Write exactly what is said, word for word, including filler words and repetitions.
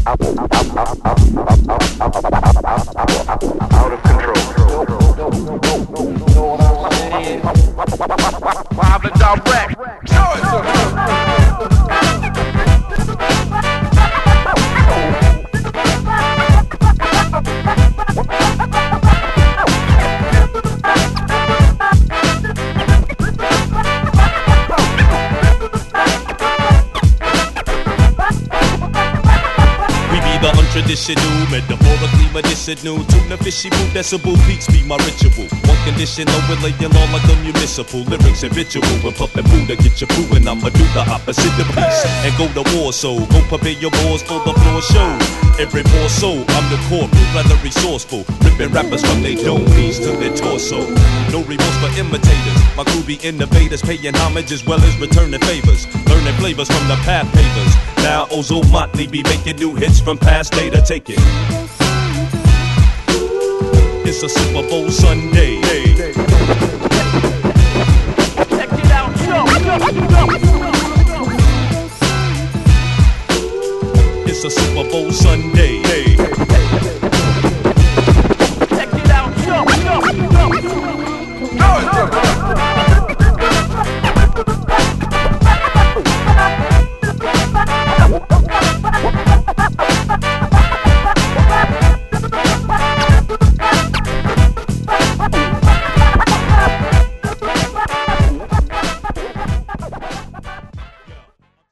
Out of control. Live and direct. Show it to Traditional, metaphorically medicinal. Tuna fishy boo, decibel beats be my ritual. One condition, no will lay you low like a municipal. Lyrics habitual, and puppet Buddha get you proving I'ma do the opposite of peace. And go to war, so go prepare your balls for the floor show. Every more soul, I'm the corporal, rather resourceful. Ripping rappers from their dome piece to their torso. No remorse for imitators. My crew be innovators, paying homage as well as returning favors. Learning flavors from the path pavers. Now Ozo Motley be making new hits from past data. Take it. It's a Super Bowl Sunday. check it out. Yo, yo, yo. It's a Super Bowl Sunday.